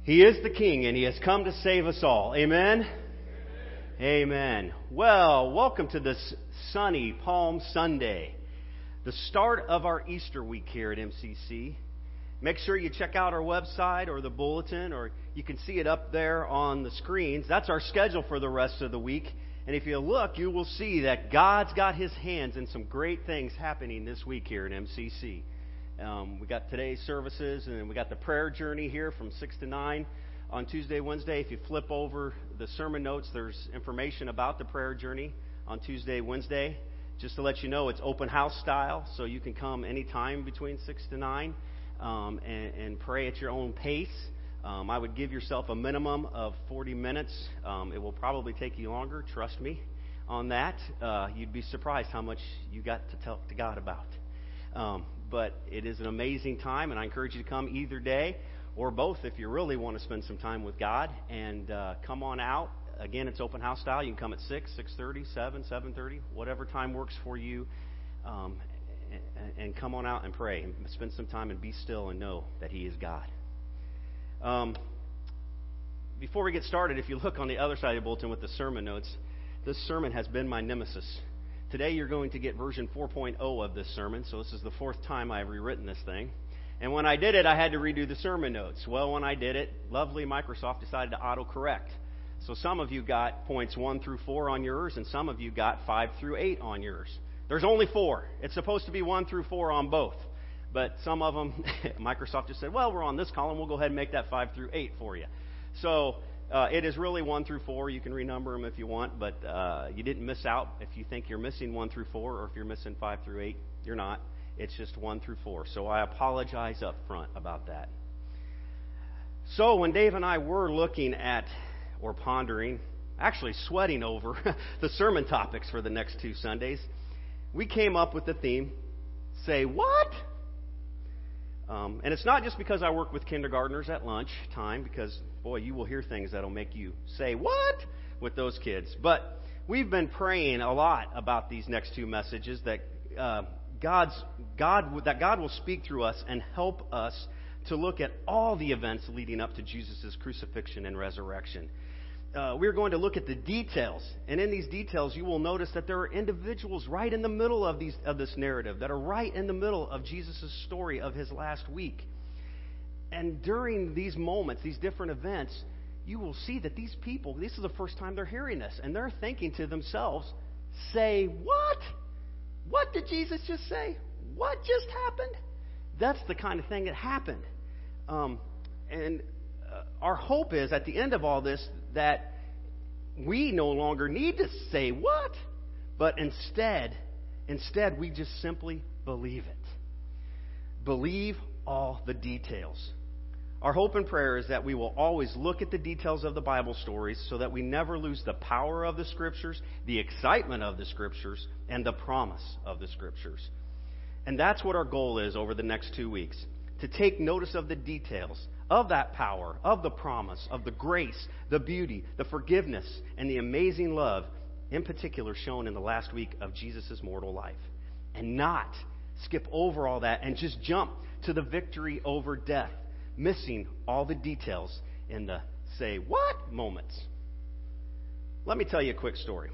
He is the King, and He has come to save us all. Amen? Amen. Well, welcome to this sunny Palm Sunday, the start of our Easter week here at MCC. Make sure you check out our website or the bulletin, or you can see it up there on the screens. That's our schedule for the rest of the week. And if you look, you will see that God's got His hands in some great things happening this week here at MCC. We got today's services, and we got the prayer journey here from 6 to 9 on Tuesday, Wednesday. If you flip over the sermon notes, there's information about the prayer journey on Tuesday, Wednesday. Just to let you know, it's open house style, so you can come anytime between 6 to 9 and pray at your own pace. I would give yourself a minimum of 40 minutes. It will probably take you longer, trust me on that. You'd be surprised how much you got to talk to God about. But it is an amazing time, and I encourage you to come either day or both if you really want to spend some time with God. And come on out. Again, it's open house style. You can come at 6, 6:30, 7, 7:30, whatever time works for you. And come on out and pray. And spend some time and be still and know that He is God. Before we get started, if you look on the other side of the bulletin with the sermon notes, this sermon has been my nemesis. Today you're going to get version 4.0 of this sermon, so this is the fourth time I've rewritten this thing. And when I did it, I had to redo the sermon notes. Well, when I did it, lovely Microsoft decided to auto-correct. So some of you got points 1 through 4 on yours, and some of you got 5 through 8 on yours. There's only 4. It's supposed to be 1 through 4 on both. But some of them, Microsoft just said, well, we're on this column. We'll go ahead and make that 5 through 8 for you. So it is really 1 through 4. You can renumber them if you want, but you didn't miss out. If you think you're missing 1 through 4 or if you're missing 5 through 8, you're not. It's just 1 through 4. So I apologize up front about that. So when Dave and I were looking at or pondering, actually sweating over the sermon topics for the next 2 Sundays, we came up with the theme, Say What? And it's not just because I work with kindergartners at lunch time, because, boy, you will hear things that will make you say, what? With those kids. But we've been praying a lot about these next 2 messages, that God will speak through us and help us to look at all the events leading up to Jesus' crucifixion and resurrection. We're going to look at the details, and in these details you will notice that there are individuals right in the middle of this narrative that are right in the middle of Jesus' story of His last week. And during these moments, these different events, you will see that these people, this is the first time they're hearing this, and they're thinking to themselves, say what? What did Jesus just say? What just happened? That's the kind of thing that happened. Our hope is, at the end of all this, that we no longer need to say what, but instead we just simply believe it. Believe all the details. Our hope and prayer is that we will always look at the details of the Bible stories so that we never lose the power of the Scriptures, the excitement of the Scriptures, and the promise of the Scriptures. And that's what our goal is over the next 2 weeks, to take notice of the details of that power, of the promise, of the grace, the beauty, the forgiveness, and the amazing love, in particular shown in the last week of Jesus' mortal life. And not skip over all that and just jump to the victory over death, missing all the details in the say what moments. Let me tell you a quick story.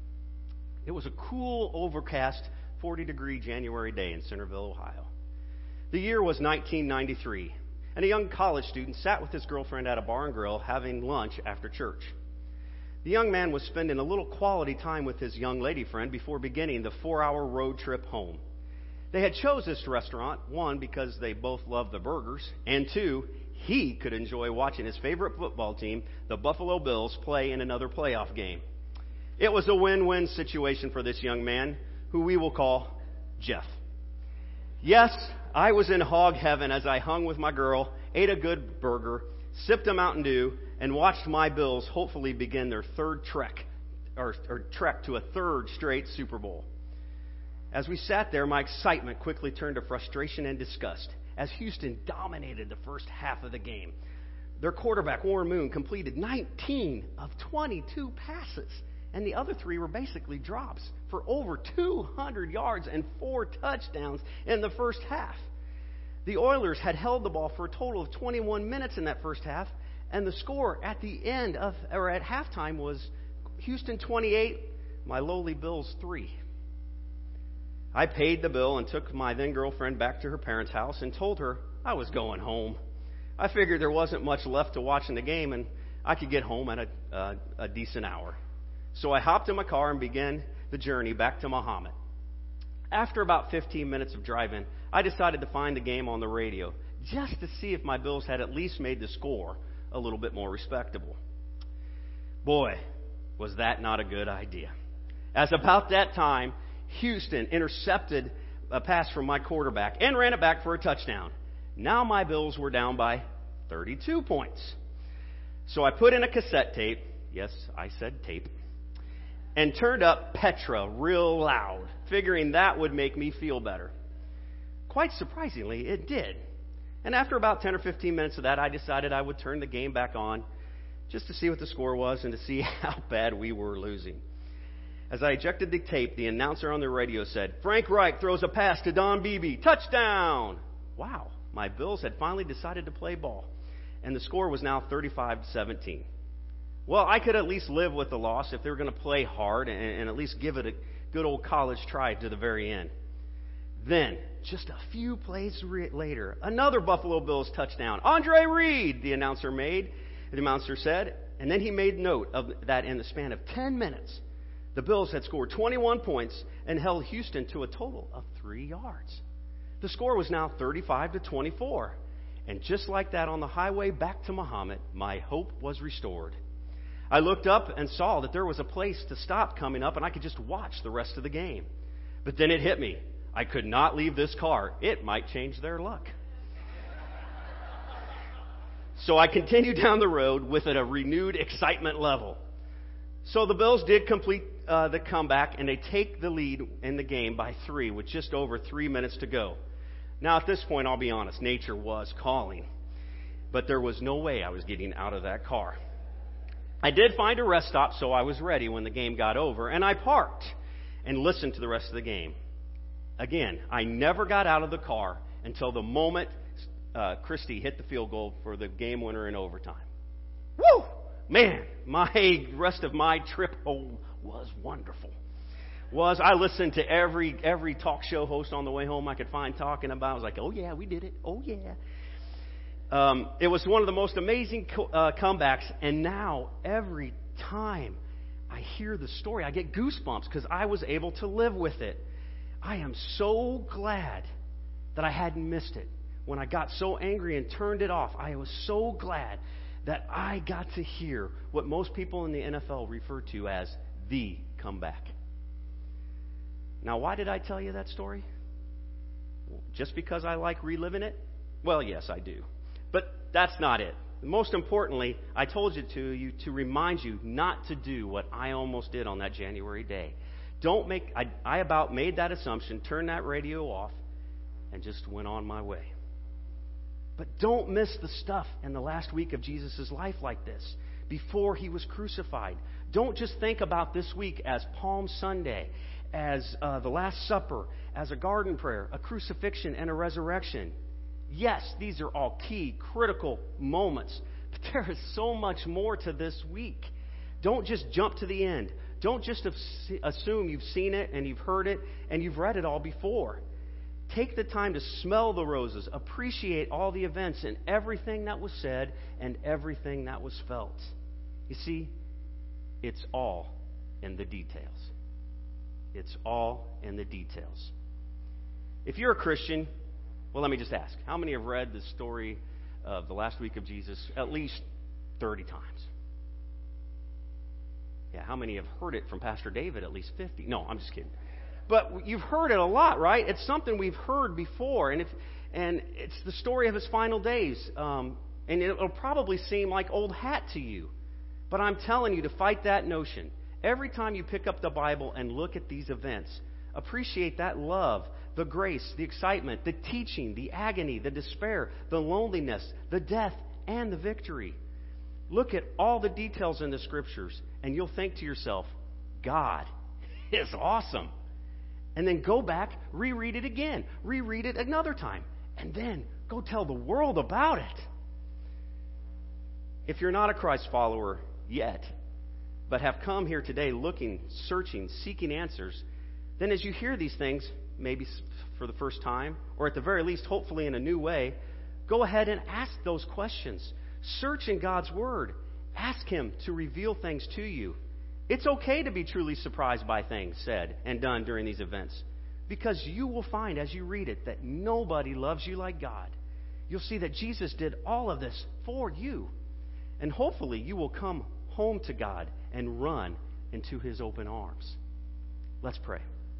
It was a cool, overcast, 40-degree January day in Centerville, Ohio. The year was 1993. And a young college student sat with his girlfriend at a bar and grill having lunch after church. The young man was spending a little quality time with his young lady friend before beginning the 4-hour road trip home. They had chose this restaurant, 1, because they both loved the burgers, and 2, he could enjoy watching his favorite football team, the Buffalo Bills, play in another playoff game. It was a win-win situation for this young man, who we will call Jeff. Yes, I was in hog heaven as I hung with my girl, ate a good burger, sipped a Mountain Dew, and watched my Bills hopefully begin their third trek to a third straight Super Bowl. As we sat there, my excitement quickly turned to frustration and disgust as Houston dominated the first half of the game. Their quarterback, Warren Moon, completed 19 of 22 passes, and the other 3 were basically drops for over 200 yards and 4 touchdowns in the first half. The Oilers had held the ball for a total of 21 minutes in that first half, And the score at the end of, or at halftime, was Houston 28, my lowly Bills 3. I paid the bill and took my then girlfriend back to her parents' house and told her I was going home. I figured there wasn't much left to watch in the game, and I could get home at a decent hour. So I hopped in my car and began the journey back to Mahomet. After about 15 minutes of driving, I decided to find the game on the radio, just to see if my Bills had at least made the score a little bit more respectable. Boy, was that not a good idea. As about that time, Houston intercepted a pass from my quarterback and ran it back for a touchdown. Now my Bills were down by 32 points. So I put in a cassette tape, yes, I said tape, and turned up Petra real loud, figuring that would make me feel better. Quite surprisingly, it did. And after about 10 or 15 minutes of that, I decided I would turn the game back on just to see what the score was and to see how bad we were losing. As I ejected the tape, the announcer on the radio said, "Frank Reich throws a pass to Don Beebe. Touchdown!" Wow, my Bills had finally decided to play ball, and the score was now 35-17. Well, I could at least live with the loss if they were going to play hard and at least give it a good old college try to the very end. Then, just a few plays later, another Buffalo Bills touchdown. Andre Reed, the announcer said, and then he made note of that in the span of 10 minutes, the Bills had scored 21 points and held Houston to a total of 3 yards. The score was now 35-24. And just like that on the highway back to Mahomet, my hope was restored. I looked up and saw that there was a place to stop coming up and I could just watch the rest of the game. But then it hit me. I could not leave this car. It might change their luck. So I continued down the road with a renewed excitement level. So the Bills did complete the comeback, and they take the lead in the game by 3 with just over 3 minutes to go. Now, at this point, I'll be honest, nature was calling. But there was no way I was getting out of that car. I did find a rest stop, so I was ready when the game got over, and I parked and listened to the rest of the game. Again, I never got out of the car until the moment Christie hit the field goal for the game winner in overtime. Woo! Man, my rest of my trip home was wonderful. I listened to every talk show host on the way home I could find talking about. I was like, oh yeah, we did it. Oh yeah. It was one of the most amazing comebacks, and now every time I hear the story, I get goosebumps because I was able to live with it. I am so glad that I hadn't missed it. When I got so angry and turned it off, I was so glad that I got to hear what most people in the NFL refer to as the comeback. Now, why did I tell you that story? Just because I like reliving it? Well, yes, I do. But that's not it. Most importantly, I told it to you to remind you not to do what I almost did on that January day. I about made that assumption, turned that radio off, and just went on my way. But don't miss the stuff in the last week of Jesus' life like this, before he was crucified. Don't just think about this week as Palm Sunday, as the Last Supper, as a garden prayer, a crucifixion, and a resurrection. Yes, these are all key, critical moments, but there is so much more to this week. Don't just jump to the end. Don't just assume you've seen it and you've heard it and you've read it all before. Take the time to smell the roses, appreciate all the events and everything that was said and everything that was felt. You see, it's all in the details. It's all in the details. If you're a Christian, well, let me just ask, how many have read the story of the last week of Jesus at least 30 times? Yeah, how many have heard it from Pastor David at least 50? No, I'm just kidding. But you've heard it a lot, right? It's something we've heard before, and it's the story of his final days. And it'll probably seem like old hat to you. But I'm telling you to fight that notion. Every time you pick up the Bible and look at these events, appreciate that love, the grace, the excitement, the teaching, the agony, the despair, the loneliness, the death, and the victory. Look at all the details in the Scriptures, and you'll think to yourself, God is awesome. And then go back, reread it again, reread it another time, and then go tell the world about it. If you're not a Christ follower yet, but have come here today looking, searching, seeking answers, then as you hear these things, maybe for the first time, or at the very least, hopefully in a new way, go ahead and ask those questions. Search in God's Word. Ask Him to reveal things to you. It's okay to be truly surprised by things said and done during these events, because you will find as you read it that nobody loves you like God. You'll see that Jesus did all of this for you. And hopefully you will come home to God and run into His open arms. Let's pray.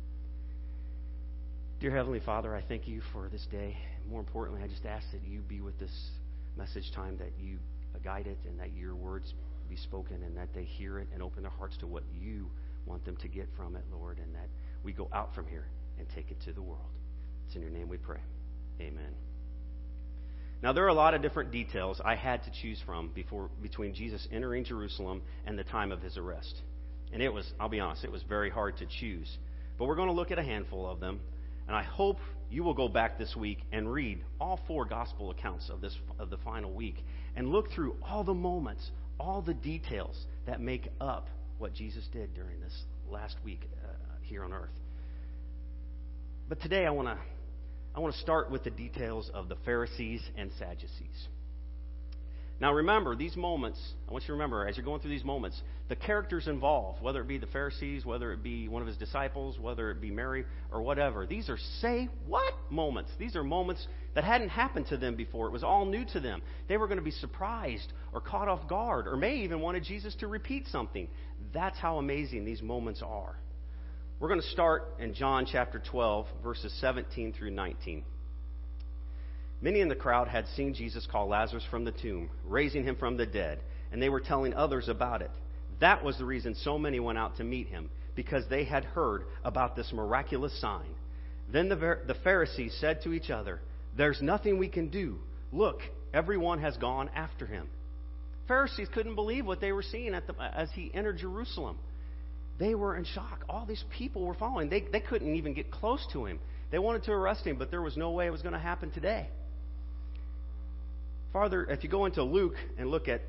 Dear Heavenly Father, I thank you for this day. More importantly, I just ask that you be with this message time, that you guide it, and that your words be spoken, and that they hear it and open their hearts to what you want them to get from it, Lord, and that we go out from here and take it to the world. It's in your name we pray. Amen. Now, there are a lot of different details I had to choose from between Jesus entering Jerusalem and the time of his arrest. And it was, I'll be honest, it was very hard to choose. But we're going to look at a handful of them. And I hope you will go back this week and read all 4 gospel accounts of the final week and look through all the moments, all the details that make up what Jesus did during this last week here on earth. But today I want to start with the details of the Pharisees and Sadducees. Now remember, these moments, I want you to remember, as you're going through these moments, the characters involved, whether it be the Pharisees, whether it be one of his disciples, whether it be Mary, or whatever, these are say what moments. These are moments that hadn't happened to them before. It was all new to them. They were going to be surprised or caught off guard, or may even wanted Jesus to repeat something. That's how amazing these moments are. We're going to start in John chapter 12, verses 17 through 19. Many in the crowd had seen Jesus call Lazarus from the tomb, raising him from the dead, and they were telling others about it. That was the reason so many went out to meet him, because they had heard about this miraculous sign. Then the Pharisees said to each other, "There's nothing we can do. Look, everyone has gone after him." Pharisees couldn't believe what they were seeing as he entered Jerusalem. They were in shock. All these people were following. They couldn't even get close to him. They wanted to arrest him, but there was no way it was going to happen today. Farther, if you go into Luke and look at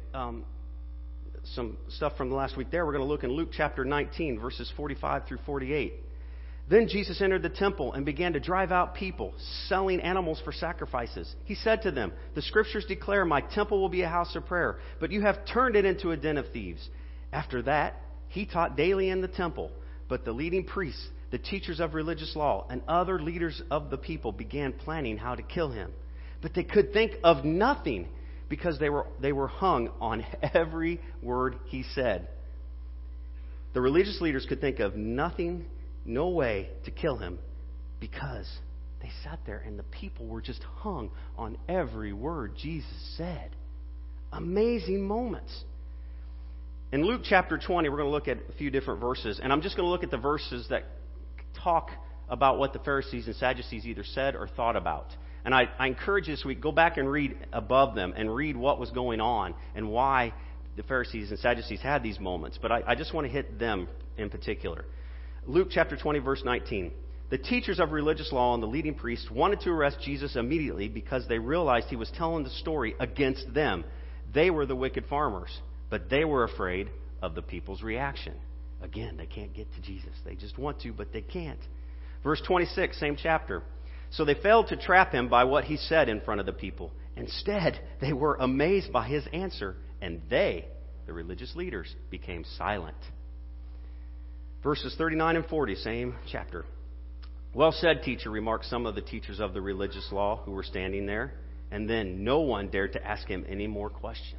some stuff from the last week there, we're going to look in Luke chapter 19, verses 45 through 48. Then Jesus entered the temple and began to drive out people selling animals for sacrifices. He said to them, "The scriptures declare my temple will be a house of prayer, but you have turned it into a den of thieves." After that, he taught daily in the temple, but the leading priests, the teachers of religious law, and other leaders of the people began planning how to kill him. But they could think of nothing because they were hung on every word he said. The religious leaders could think of nothing, no way to kill him, because they sat there and the people were just hung on every word Jesus said. Amazing moments. In Luke chapter 20, we're going to look at a few different verses, and I'm just going to look at the verses that talk about what the Pharisees and Sadducees either said or thought about. And I encourage you this week, go back and read above them and read what was going on and why the Pharisees and Sadducees had these moments. But I just want to hit them in particular. Luke chapter 20, verse 19. The teachers of religious law and the leading priests wanted to arrest Jesus immediately because they realized he was telling the story against them. They were the wicked farmers, but they were afraid of the people's reaction. Again, they can't get to Jesus. They just want to, but they can't. Verse 26, same chapter. So they failed to trap him by what he said in front of the people. Instead, they were amazed by his answer, and they, the religious leaders, became silent. Verses 39 and 40, same chapter. "Well said, teacher," remarked some of the teachers of the religious law who were standing there. And then no one dared to ask him any more questions.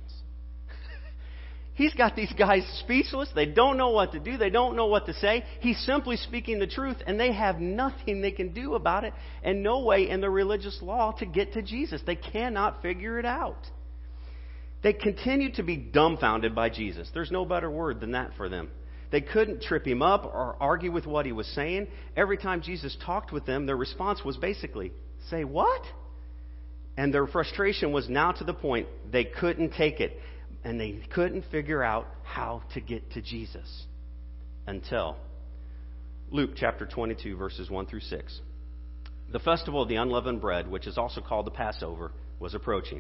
He's got these guys speechless. They don't know what to do. They don't know what to say. He's simply speaking the truth, and they have nothing they can do about it, and no way in the religious law to get to Jesus. They cannot figure it out. They continue to be dumbfounded by Jesus. There's no better word than that for them. They couldn't trip him up or argue with what he was saying. Every time Jesus talked with them, their response was basically, "Say what?" And their frustration was now to the point they couldn't take it. And they couldn't figure out how to get to Jesus until Luke chapter 22, verses 1 through 6. The festival of the unleavened bread, which is also called the Passover, was approaching.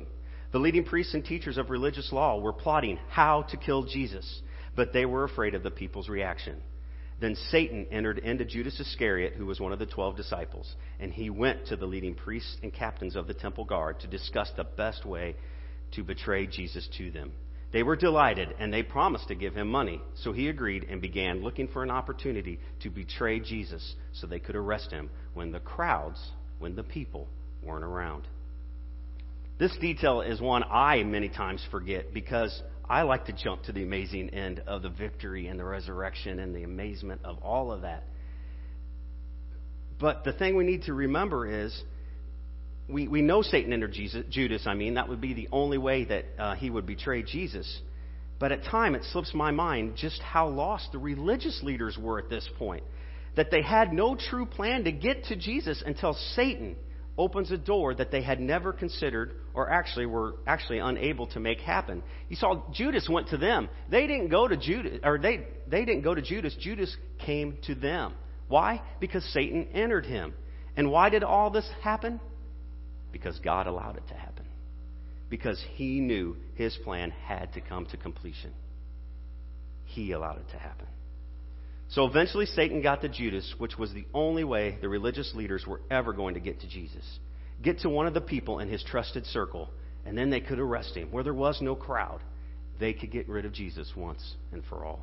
The leading priests and teachers of religious law were plotting how to kill Jesus, but they were afraid of the people's reaction. Then Satan entered into Judas Iscariot, who was one of the 12 disciples, and he went to the leading priests and captains of the temple guard to discuss the best way to betray Jesus to them. They were delighted, and they promised to give him money. So he agreed and began looking for an opportunity to betray Jesus so they could arrest him when the people weren't around. This detail is one I many times forget because I like to jump to the amazing end of the victory and the resurrection and the amazement of all of that. But the thing we need to remember is we know Satan entered Judas. That would be the only way that he would betray Jesus. But at time, it slips my mind just how lost the religious leaders were at this point. That they had no true plan to get to Jesus until Satan opens a door that they had never considered or were unable to make happen. You saw Judas went to them. They didn't go to Judas, or they didn't go to Judas. Judas came to them. Why? Because Satan entered him. And why did all this happen? Because God allowed it to happen. Because he knew his plan had to come to completion. He allowed it to happen. So eventually Satan got to Judas, which was the only way the religious leaders were ever going to get to Jesus. Get to one of the people in his trusted circle, and then they could arrest him. Where there was no crowd, they could get rid of Jesus once and for all.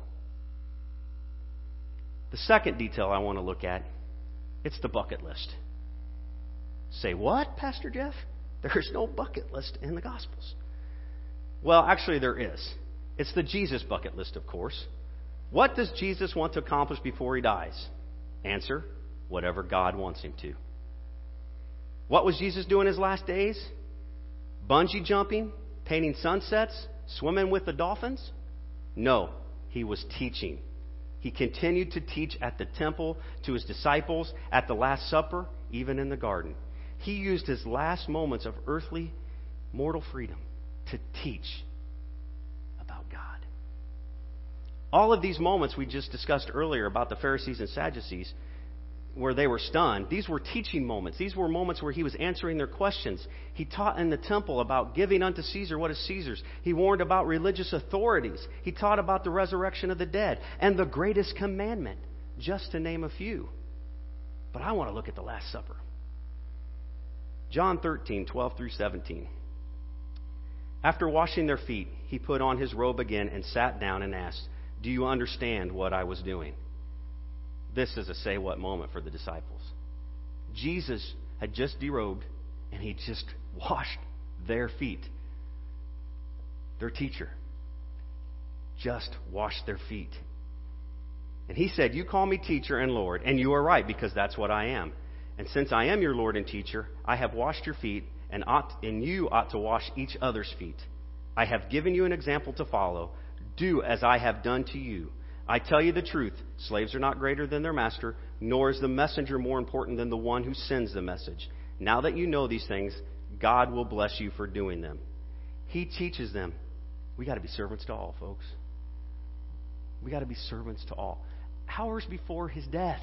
The second detail I want to look at, it's the bucket list. Say, what, Pastor Jeff? There's no bucket list in the Gospels. Well, actually there is. It's the Jesus bucket list, of course. What does Jesus want to accomplish before he dies? Answer, whatever God wants him to. What was Jesus doing his last days? Bungee jumping? Painting sunsets? Swimming with the dolphins? No, he was teaching. He continued to teach at the temple, to his disciples, at the Last Supper, even in the garden. He used his last moments of earthly, mortal freedom to teach about God. All of these moments we just discussed earlier about the Pharisees and Sadducees, where they were stunned, these were teaching moments. These were moments where he was answering their questions. He taught in the temple about giving unto Caesar what is Caesar's. He warned about religious authorities. He taught about the resurrection of the dead and the greatest commandment, just to name a few. But I want to look at the Last Supper. John 13, 12 through 17. After washing their feet, he put on his robe again and sat down and asked, "Do you understand what I was doing?" This is a say what moment for the disciples. Jesus had just derobed and he just washed their feet. Their teacher just washed their feet. And he said, "You call me teacher and Lord, and you are right, because that's what I am. And since I am your Lord and teacher, I have washed your feet, and you ought to wash each other's feet. I have given you an example to follow. Do as I have done to you. I tell you the truth, slaves are not greater than their master, nor is the messenger more important than the one who sends the message. Now that you know these things, God will bless you for doing them." He teaches them. We got to be servants to all, folks. We got to be servants to all. Hours before his death,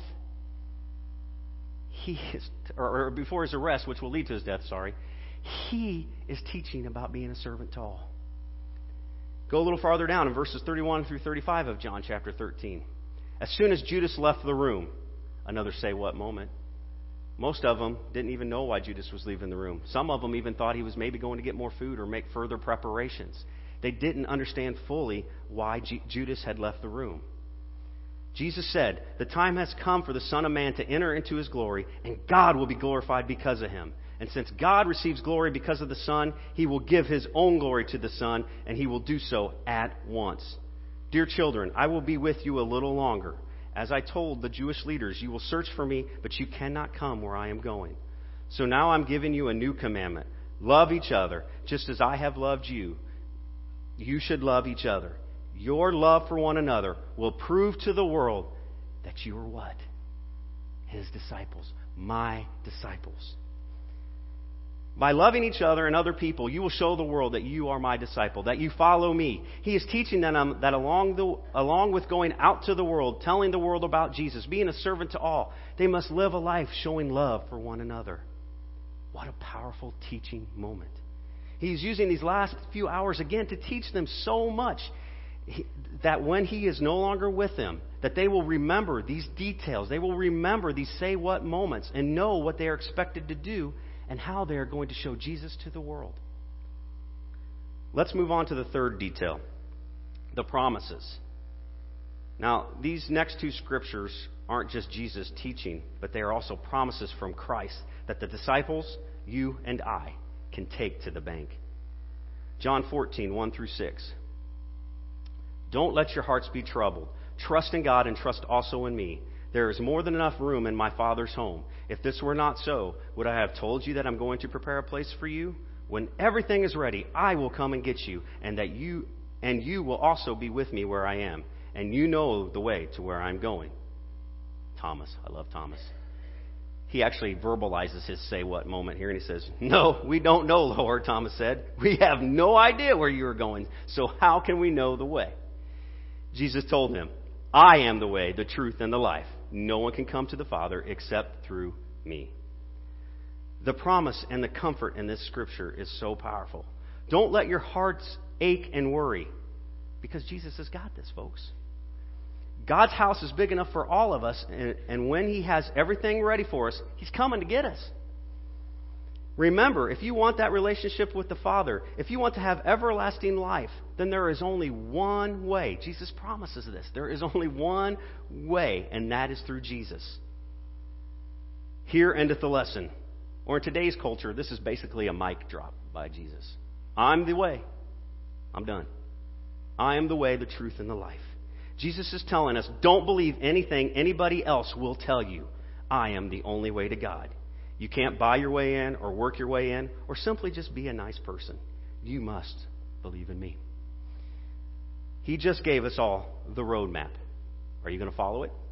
or before his arrest, which will lead to his death, he is teaching about being a servant to all. Go a little farther down in verses 31 through 35 of John chapter 13. As soon as Judas left the room, another say what moment. Most of them didn't even know why Judas was leaving the room. Some of them even thought he was maybe going to get more food or make further preparations. They didn't understand fully why Judas had left the room. Jesus said, "The time has come for the Son of Man to enter into his glory, and God will be glorified because of him. And since God receives glory because of the Son, he will give his own glory to the Son, and he will do so at once. Dear children, I will be with you a little longer. As I told the Jewish leaders, you will search for me, but you cannot come where I am going. So now I'm giving you a new commandment. Love each other, just as I have loved you. You should love each other. Your love for one another will prove to the world that you are what? His disciples, my disciples. By loving each other and other people, you will show the world that you are my disciple, that you follow me." He is teaching them that along with going out to the world, telling the world about Jesus, being a servant to all, they must live a life showing love for one another. What a powerful teaching moment. He's using these last few hours again to teach them so much that when he is no longer with them, that they will remember these details. They will remember these say what moments and know what they are expected to do and how they are going to show Jesus to the world. Let's move on to the third detail, the promises. Now, these next two scriptures aren't just Jesus teaching, but they are also promises from Christ that the disciples, you and I, can take to the bank. John 14, 1 through 6. Don't let your hearts be troubled. Trust in God and trust also in me. There is more than enough room in my Father's home. If this were not so, would I have told you that I'm going to prepare a place for you? When everything is ready, I will come and get you, and you will also be with me where I am, and you know the way to where I'm going. Thomas, I love Thomas. He actually verbalizes his say what moment here, and he says, "No, we don't know, Lord," Thomas said. "We have no idea where you are going, so how can we know the way?" Jesus told him, "I am the way, the truth, and the life. No one can come to the Father except through me." The promise and the comfort in this scripture is so powerful. Don't let your hearts ache and worry, because Jesus has got this, folks. God's house is big enough for all of us, and when He has everything ready for us, He's coming to get us. Remember, if you want that relationship with the Father, if you want to have everlasting life, then there is only one way. Jesus promises this. There is only one way, and that is through Jesus. Here endeth the lesson. Or in today's culture, this is basically a mic drop by Jesus. I'm the way. I'm done. I am the way, the truth, and the life. Jesus is telling us, don't believe anything anybody else will tell you. I am the only way to God. You can't buy your way in or work your way in or simply just be a nice person. You must believe in me. He just gave us all the roadmap. Are you going to follow it?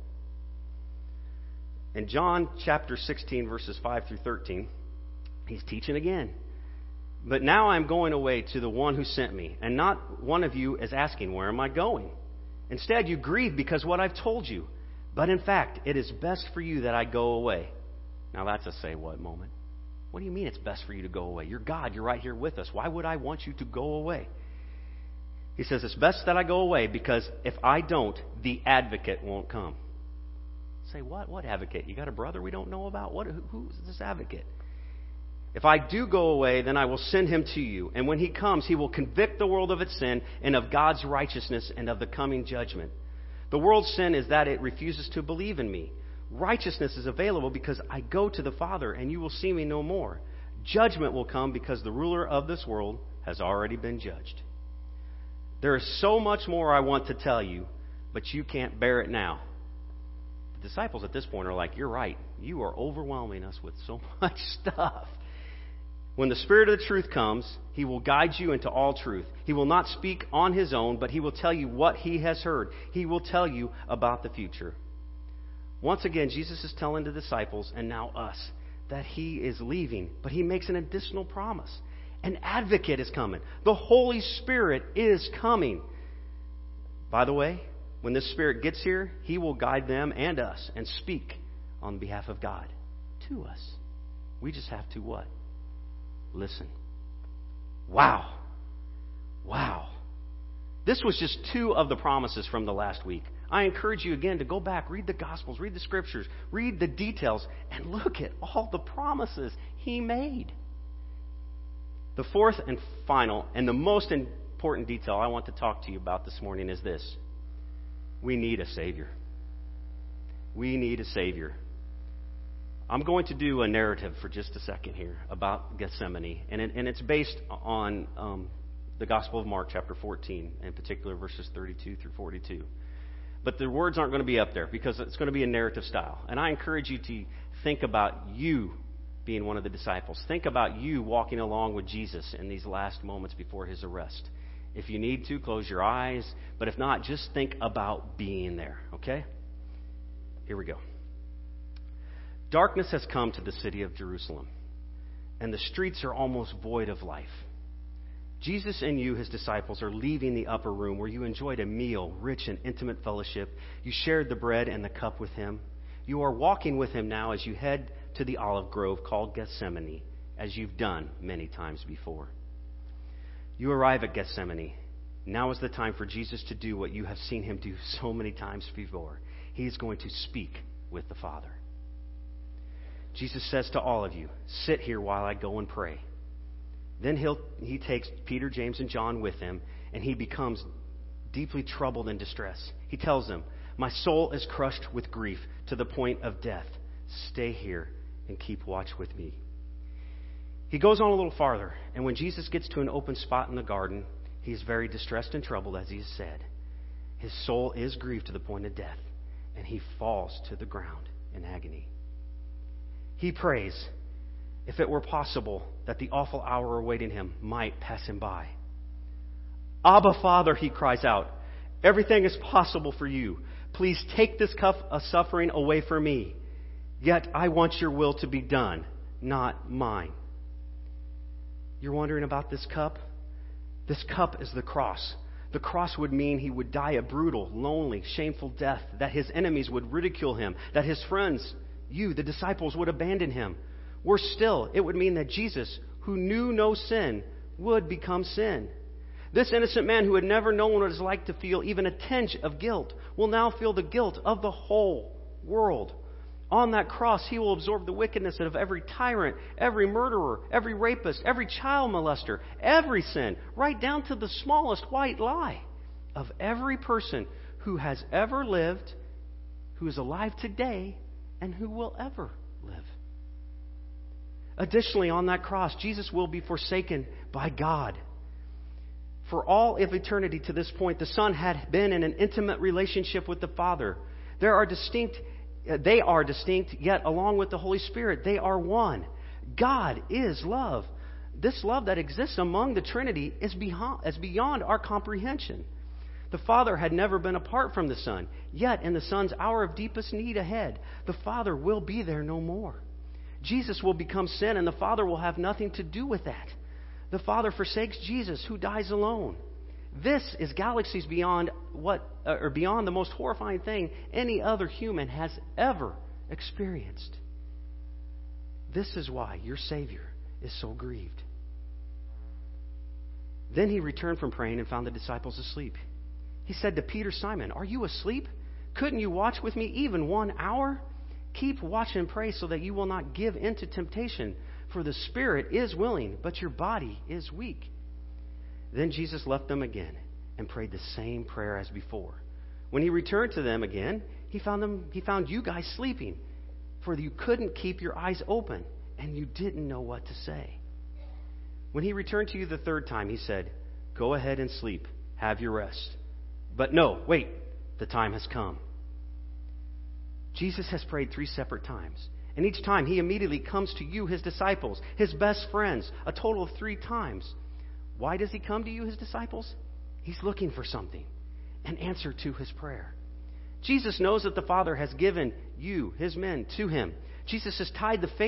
In John chapter 16, verses 5 through 13, he's teaching again. But now I'm going away to the one who sent me, and not one of you is asking, where am I going? Instead, you grieve because what I've told you. But in fact, it is best for you that I go away. Now that's a say what moment. What do you mean it's best for you to go away? You're God. You're right here with us. Why would I want you to go away? He says, it's best that I go away because if I don't, the advocate won't come. Say, what? What advocate? You got a brother we don't know about? Who's this advocate? If I do go away, then I will send him to you. And when he comes, he will convict the world of its sin and of God's righteousness and of the coming judgment. The world's sin is that it refuses to believe in me. Righteousness is available because I go to the Father and you will see me no more. Judgment will come because the ruler of this world has already been judged. There is so much more I want to tell you, but you can't bear it now. The disciples at this point are like, you're right. You are overwhelming us with so much stuff. When the Spirit of the truth comes, He will guide you into all truth. He will not speak on His own, but He will tell you what He has heard. He will tell you about the future. Once again, Jesus is telling the disciples, and now us, that He is leaving, but He makes an additional promise. An advocate is coming. The Holy Spirit is coming. By the way, when this Spirit gets here, He will guide them and us and speak on behalf of God to us. We just have to what? Listen. Wow. Wow. This was just two of the promises from the last week. I encourage you again to go back, read the Gospels, read the Scriptures, read the details, and look at all the promises He made. The fourth and final and the most important detail I want to talk to you about this morning is this. We need a Savior. We need a Savior. I'm going to do a narrative for just a second here about Gethsemane, and it's based on the Gospel of Mark, chapter 14, in particular verses 32 through 42. But the words aren't going to be up there because it's going to be a narrative style. And I encourage you to think about you being one of the disciples. Think about you walking along with Jesus in these last moments before His arrest. If you need to, close your eyes. But if not, just think about being there, okay? Here we go. Darkness has come to the city of Jerusalem, and the streets are almost void of life. Jesus and you, His disciples, are leaving the upper room where you enjoyed a meal, rich in intimate fellowship. You shared the bread and the cup with Him. You are walking with Him now as you head to the olive grove called Gethsemane, as you've done many times before. You arrive at Gethsemane. Now is the time for Jesus to do what you have seen him do so many times before. He is going to speak with the Father. Jesus says to all of you, sit here while I go and pray. Then he takes Peter, James, and John with him, and he becomes deeply troubled and distressed. He tells them, my soul is crushed with grief to the point of death. Stay here and keep watch with me. He goes on a little farther, and when Jesus gets to an open spot in the garden, he is very distressed and troubled, as he has said. His soul is grieved to the point of death, and he falls to the ground in agony. He prays, if it were possible, that the awful hour awaiting him might pass him by. Abba, Father, he cries out, everything is possible for you. Please take this cup of suffering away from me. Yet I want your will to be done, not mine. You're wondering about this cup? This cup is the cross. The cross would mean he would die a brutal, lonely, shameful death, that his enemies would ridicule him, that his friends, you, the disciples, would abandon him. Worse still, it would mean that Jesus, who knew no sin, would become sin. This innocent man who had never known what it was like to feel even a tinge of guilt will now feel the guilt of the whole world. On that cross, he will absorb the wickedness of every tyrant, every murderer, every rapist, every child molester, every sin, right down to the smallest white lie of every person who has ever lived, who is alive today, and who will ever live. Additionally, on that cross, Jesus will be forsaken by God. For all of eternity to this point, the Son had been in an intimate relationship with the Father. They are distinct, yet along with the Holy Spirit, they are one. God is love. This love that exists among the Trinity is beyond our comprehension. The Father had never been apart from the Son, yet in the Son's hour of deepest need ahead, the Father will be there no more. Jesus will become sin, and the Father will have nothing to do with that. The Father forsakes Jesus, who dies alone. This is galaxies beyond beyond the most horrifying thing any other human has ever experienced. This is why your Savior is so grieved. Then he returned from praying and found the disciples asleep. He said to Peter, Simon, are you asleep? Couldn't you watch with me even 1 hour? Keep watch and pray so that you will not give in to temptation. For the spirit is willing, but your body is weak. Then Jesus left them again and prayed the same prayer as before. When he returned to them again, he found you guys sleeping, for you couldn't keep your eyes open, and you didn't know what to say. When he returned to you the third time, he said, go ahead and sleep, have your rest. But no, wait, the time has come. Jesus has prayed 3 separate times. And each time he immediately comes to you, his disciples, his best friends, a total of 3 times. Why does he come to you, his disciples? He's looking for something, an answer to his prayer. Jesus knows that the Father has given you, his men, to him. Jesus has tied his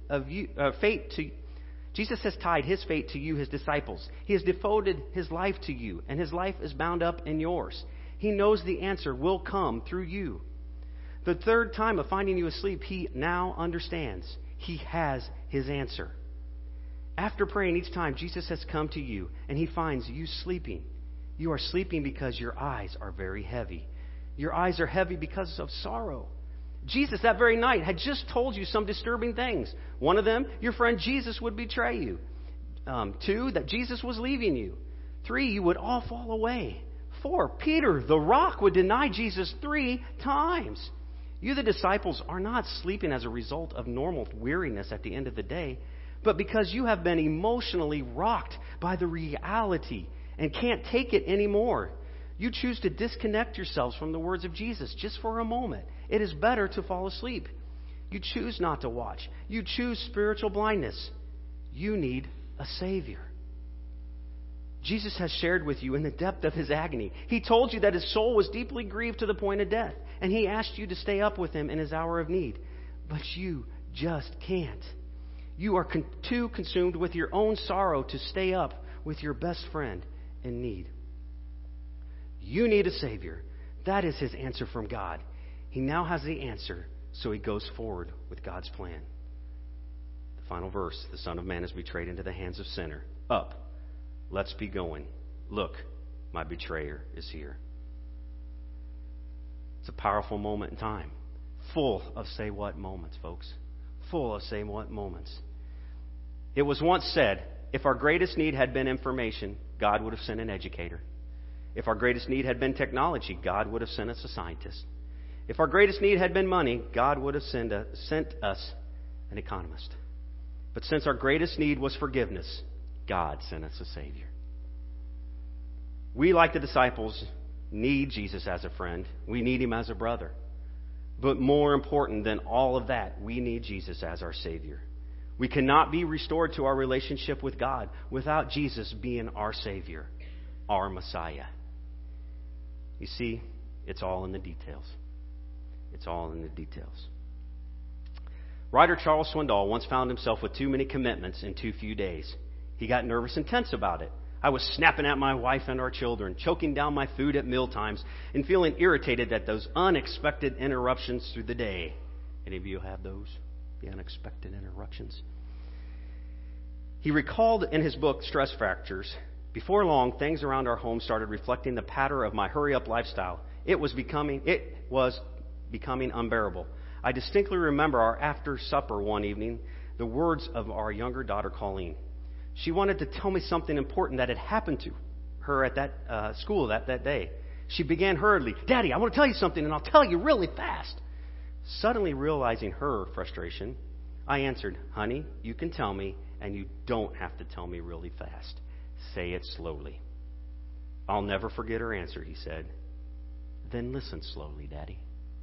fate to you, his disciples. He has devoted his life to you, and his life is bound up in yours. He knows the answer will come through you. The third time of finding you asleep, he now understands. He has his answer. After praying each time, Jesus has come to you, and he finds you sleeping. You are sleeping because your eyes are very heavy. Your eyes are heavy because of sorrow. Jesus, that very night, had just told you some disturbing things. One of them, your friend Jesus would betray you. 2, that Jesus was leaving you. 3, you would all fall away. 4, Peter, the rock, would deny Jesus 3 times. You, the disciples, are not sleeping as a result of normal weariness at the end of the day, but because you have been emotionally rocked by the reality and can't take it anymore. You choose to disconnect yourselves from the words of Jesus just for a moment. It is better to fall asleep. You choose not to watch. You choose spiritual blindness. You need a Savior. Jesus has shared with you in the depth of his agony. He told you that his soul was deeply grieved to the point of death, and he asked you to stay up with him in his hour of need. But you just can't. You are too consumed with your own sorrow to stay up with your best friend in need. You need a Savior. That is his answer from God. He now has the answer, so he goes forward with God's plan. The final verse, the Son of Man is betrayed into the hands of sinner. Up, Let's be going. Look, my betrayer is here. It's a powerful moment in time. Full of say what moments, folks. Full of say what moments. It was once said, if our greatest need had been information, God would have sent an educator. If our greatest need had been technology, God would have sent us a scientist. If our greatest need had been money, God would have sent us an economist. But since our greatest need was forgiveness, God sent us a Savior. We, like the disciples, need Jesus as a friend. We need Him as a brother. But more important than all of that, we need Jesus as our Savior. We cannot be restored to our relationship with God without Jesus being our Savior, our Messiah. You see, it's all in the details. It's all in the details. Writer Charles Swindoll once found himself with too many commitments in too few days. He got nervous and tense about it. I was snapping at my wife and our children, choking down my food at mealtimes, and feeling irritated at those unexpected interruptions through the day. Any of you have those? The unexpected interruptions? He recalled in his book, Stress Fractures, before long, things around our home started reflecting the pattern of my hurry-up lifestyle. It was becoming unbearable. I distinctly remember our after supper one evening, the words of our younger daughter, Colleen. She wanted to tell me something important that had happened to her at that school that day. She began hurriedly, Daddy, I want to tell you something, and I'll tell you really fast. Suddenly realizing her frustration, I answered, Honey, you can tell me, and you don't have to tell me really fast. Say it slowly. I'll never forget her answer, he said. Then listen slowly, Daddy.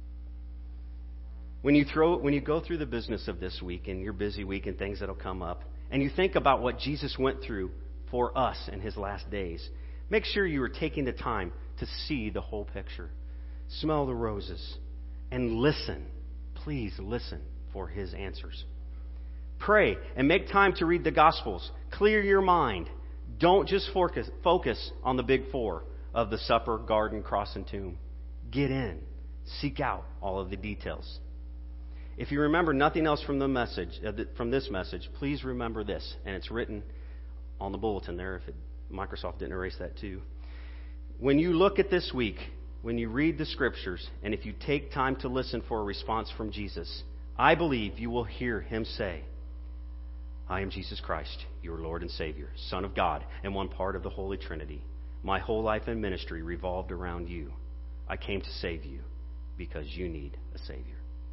When you go through the business of this week and your busy week and things that'll come up, and you think about what Jesus went through for us in His last days, make sure you are taking the time to see the whole picture. Smell the roses and listen. Please listen for His answers. Pray and make time to read the Gospels. Clear your mind. Don't just focus on the big four of the supper, garden, cross, and tomb. Get in. Seek out all of the details. If you remember nothing else from this message, please remember this, and it's written on the bulletin there. Microsoft didn't erase that too. When you look at this week, when you read the Scriptures, and if you take time to listen for a response from Jesus, I believe you will hear Him say, I am Jesus Christ, your Lord and Savior, Son of God, and one part of the Holy Trinity. My whole life and ministry revolved around you. I came to save you because you need a Savior.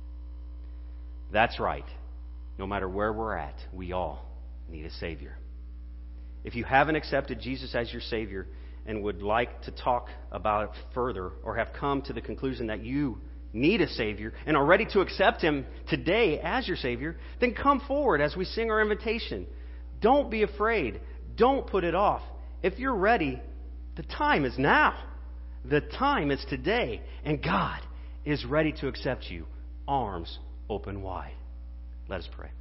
That's right. No matter where we're at, we all need a Savior. If you haven't accepted Jesus as your Savior and would like to talk about it further, or have come to the conclusion that you need a Savior and are ready to accept Him today as your Savior, then come forward as we sing our invitation. Don't be afraid. Don't put it off. If you're ready, the time is now. The time is today. And God is ready to accept you, arms open wide. Let us pray.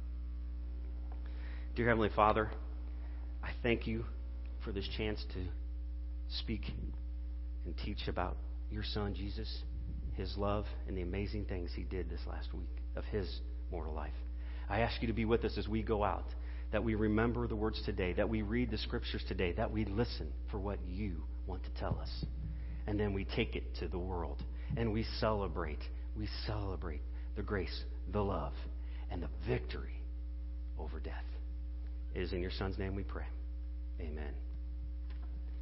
Dear Heavenly Father, I thank you for this chance to speak and teach about your Son, Jesus, His love, and the amazing things He did this last week of His mortal life. I ask you to be with us as we go out, that we remember the words today, that we read the Scriptures today, that we listen for what you want to tell us. And then we take it to the world, and we celebrate the grace, the love, and the victory over death. It is in your Son's name we pray. Amen.